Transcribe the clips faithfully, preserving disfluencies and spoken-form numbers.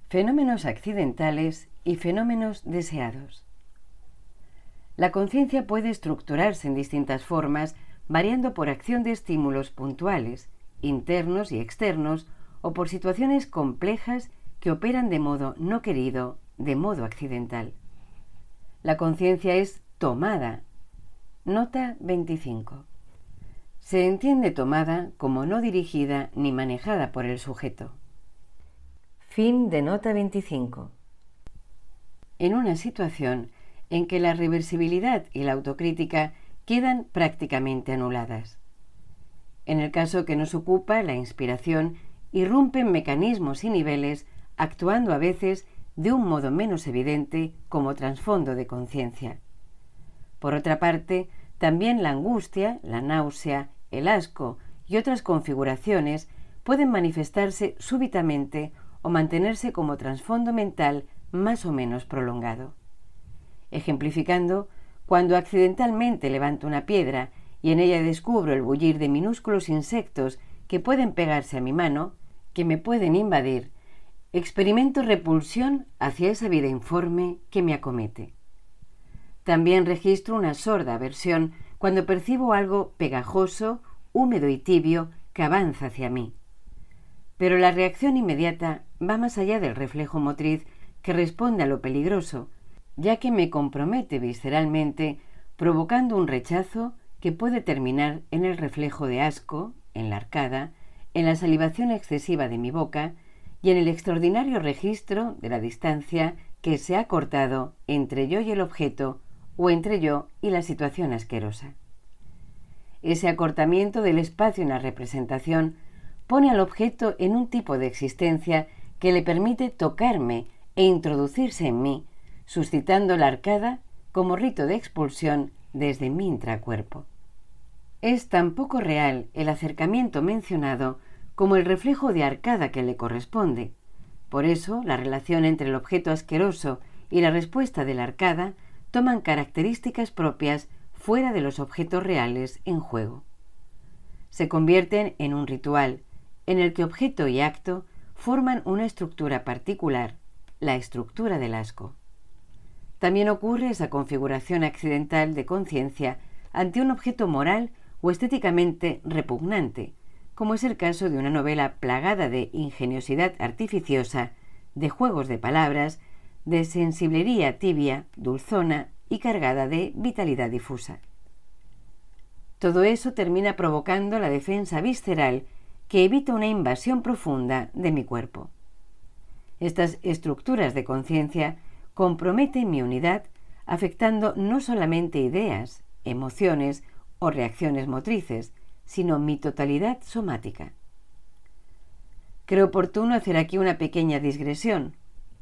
Fenómenos accidentales y fenómenos deseados. La conciencia puede estructurarse en distintas formas, variando por acción de estímulos puntuales, internos y externos, o por situaciones complejas que operan de modo no querido, de modo accidental. La conciencia es tomada. Nota veinticinco. Se entiende tomada como no dirigida ni manejada por el sujeto. Fin de nota veinticinco. En una situación en que la reversibilidad y la autocrítica quedan prácticamente anuladas. En el caso que nos ocupa, la inspiración irrumpen mecanismos y niveles, actuando a veces de un modo menos evidente como trasfondo de conciencia. Por otra parte, también la angustia, la náusea, el asco y otras configuraciones pueden manifestarse súbitamente o mantenerse como trasfondo mental más o menos prolongado. Ejemplificando, cuando accidentalmente levanto una piedra y en ella descubro el bullir de minúsculos insectos que pueden pegarse a mi mano, que me pueden invadir, experimento repulsión hacia esa vida informe que me acomete. También registro una sorda aversión cuando percibo algo pegajoso, húmedo y tibio que avanza hacia mí. Pero la reacción inmediata va más allá del reflejo motriz que responde a lo peligroso, ya que me compromete visceralmente, provocando un rechazo que puede terminar en el reflejo de asco, en la arcada, en la salivación excesiva de mi boca y en el extraordinario registro de la distancia que se ha cortado entre yo y el objeto o entre yo y la situación asquerosa. Ese acortamiento del espacio en la representación pone al objeto en un tipo de existencia que le permite tocarme e introducirse en mí, suscitando la arcada como rito de expulsión desde mi intracuerpo. Es tan poco real el acercamiento mencionado como el reflejo de arcada que le corresponde. Por eso, la relación entre el objeto asqueroso y la respuesta de la arcada toman características propias fuera de los objetos reales en juego. Se convierten en un ritual, en el que objeto y acto forman una estructura particular, la estructura del asco. También ocurre esa configuración accidental de conciencia ante un objeto moral o estéticamente repugnante, como es el caso de una novela plagada de ingeniosidad artificiosa, de juegos de palabras, de sensiblería tibia, dulzona y cargada de vitalidad difusa. Todo eso termina provocando la defensa visceral que evita una invasión profunda de mi cuerpo. Estas estructuras de conciencia comprometen mi unidad, afectando no solamente ideas, emociones o reacciones motrices, sino mi totalidad somática. Creo oportuno hacer aquí una pequeña digresión.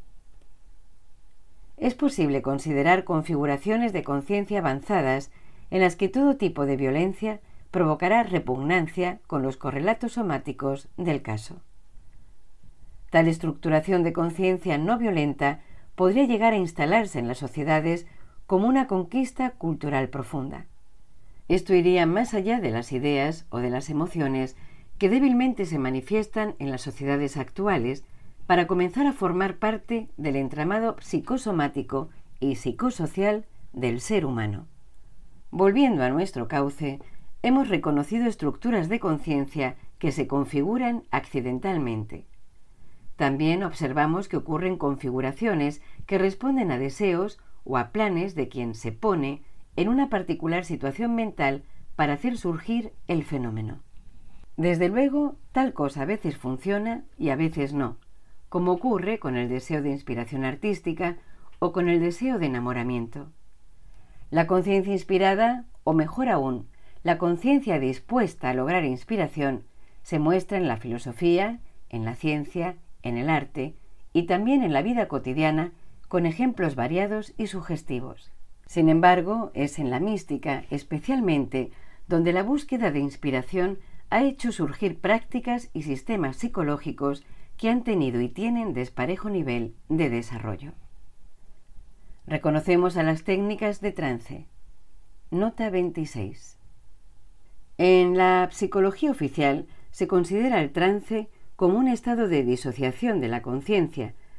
Es posible considerar configuraciones de conciencia avanzadas en las que todo tipo de violencia provocará repugnancia con los correlatos somáticos del caso. Tal estructuración de conciencia no violenta podría llegar a instalarse en las sociedades como una conquista cultural profunda. Esto iría más allá de las ideas o de las emociones que débilmente se manifiestan en las sociedades actuales para comenzar a formar parte del entramado psicosomático y psicosocial del ser humano. Volviendo a nuestro cauce, hemos reconocido estructuras de conciencia que se configuran accidentalmente. También observamos que ocurren configuraciones que responden a deseos o a planes de quien se pone en una particular situación mental para hacer surgir el fenómeno. Desde luego, tal cosa a veces funciona y a veces no, como ocurre con el deseo de inspiración artística o con el deseo de enamoramiento. La conciencia inspirada, o mejor aún, la conciencia dispuesta a lograr inspiración, se muestra en la filosofía, en la ciencia, en el arte y también en la vida cotidiana con ejemplos variados y sugestivos. Sin embargo, es en la mística, especialmente, donde la búsqueda de inspiración ha hecho surgir prácticas y sistemas psicológicos que han tenido y tienen desparejo nivel de desarrollo. Reconocemos a las técnicas de trance. Nota veintiséis. En la psicología oficial se considera el trance como un estado de disociación de la conciencia,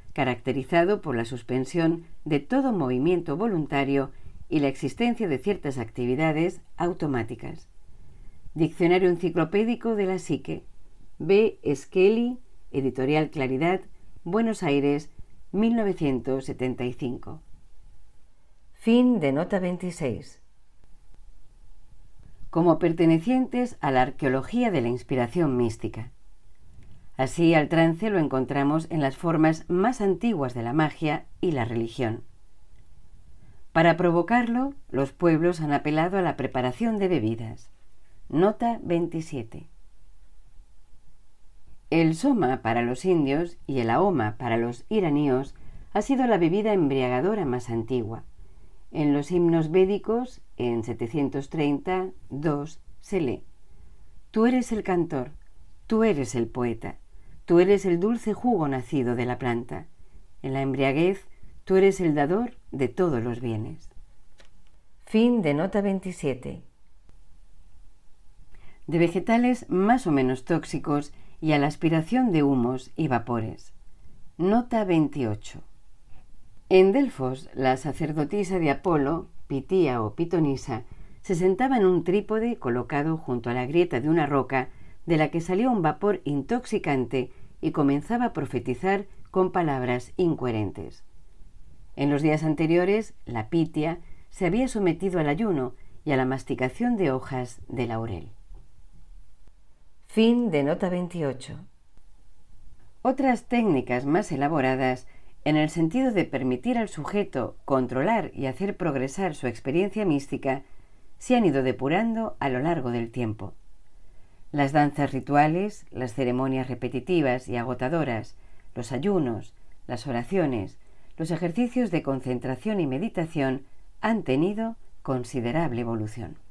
caracterizado por la suspensión de todo movimiento voluntario y la existencia de ciertas actividades automáticas. Diccionario enciclopédico de la psique. B. Skelly, Editorial Claridad, Buenos Aires, mil novecientos setenta y cinco. Fin de nota veintiséis. Como pertenecientes a la arqueología de la inspiración mística. Así, al trance lo encontramos en las formas más antiguas de la magia y la religión. Para provocarlo, los pueblos han apelado a la preparación de bebidas. Nota veintisiete. El soma para los indios y el ahoma para los iraníos ha sido la bebida embriagadora más antigua. En los himnos védicos, en setecientos treinta, dos, se lee: Tú eres el cantor, tú eres el poeta, tú eres el dulce jugo nacido de la planta. En la embriaguez, tú eres el dador de todos los bienes. Fin de nota veintisiete. De vegetales más o menos tóxicos y a la aspiración de humos y vapores. Nota veintiocho. En Delfos, la sacerdotisa de Apolo, Pitía o Pitonisa, se sentaba en un trípode colocado junto a la grieta de una roca de la que salía un vapor intoxicante y comenzaba a profetizar con palabras incoherentes. En los días anteriores, la Pitia se había sometido al ayuno y a la masticación de hojas de laurel. Fin de nota veintiocho. Otras técnicas más elaboradas, en el sentido de permitir al sujeto controlar y hacer progresar su experiencia mística, se han ido depurando a lo largo del tiempo. Las danzas rituales, las ceremonias repetitivas y agotadoras, los ayunos, las oraciones, los ejercicios de concentración y meditación han tenido considerable evolución.